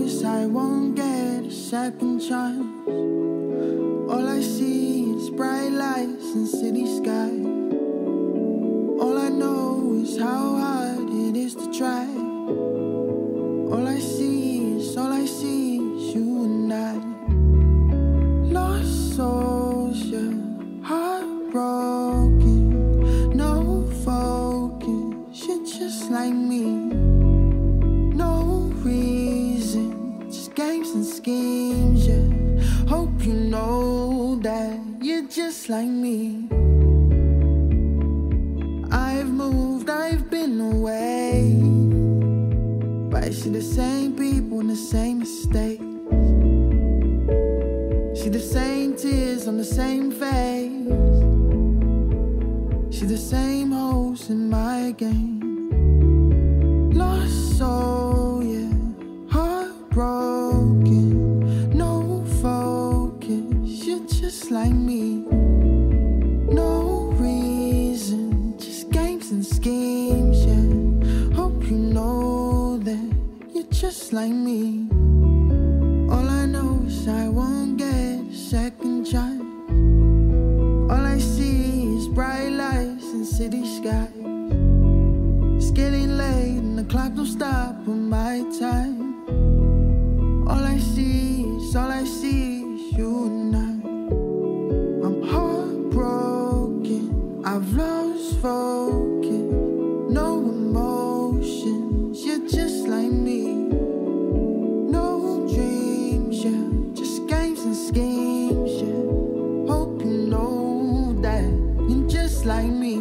is I won't get a second chance. All I see is bright lights and city skies. All I know is how hard it is to try. All I see is you and I. Lost souls, yeah, heartbroken, no focus, you're just like me. No reason, just games and schemes, yeah. Hope you know that you're just like me. I've moved, I've been away, but I see the same people and the same mistakes. See the same tears on the same face. See the same holes in my game. Lost soul, yeah, heartbroken, no focus, you're just like me. No reason, just games and schemes, yeah. Hope you know that you're just like me. All I know is I won't get a second chance. All I see is bright lights and city skies. It's getting late and the clock don't stop on my time. All I see is you and I. I'm heartbroken, I've lost focus, no emotions, you're just like me. No dreams, yeah, just games and schemes, yeah. Hope you know that you're just like me.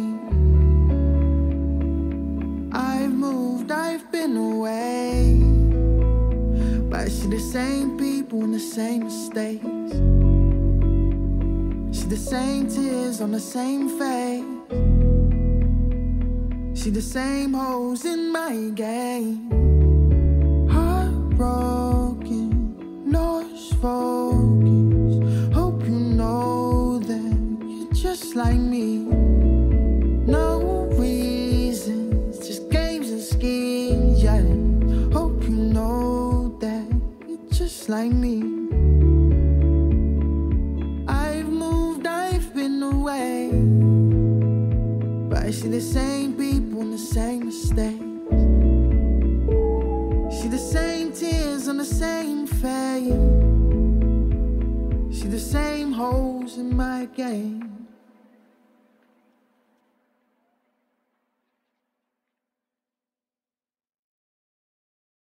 I've moved, I've been away, but I see the same people and the same mistakes. See the same tears on the same face. See the same holes in my game. Heartbroken, lost focus. Hope you know that you're just like me. No reasons, just games and schemes, yeah. Hope you know that you're just like me. I've moved, I've been away, but I see the same people and the same mistakes. See the same tears on the same face. See the same holes in my game.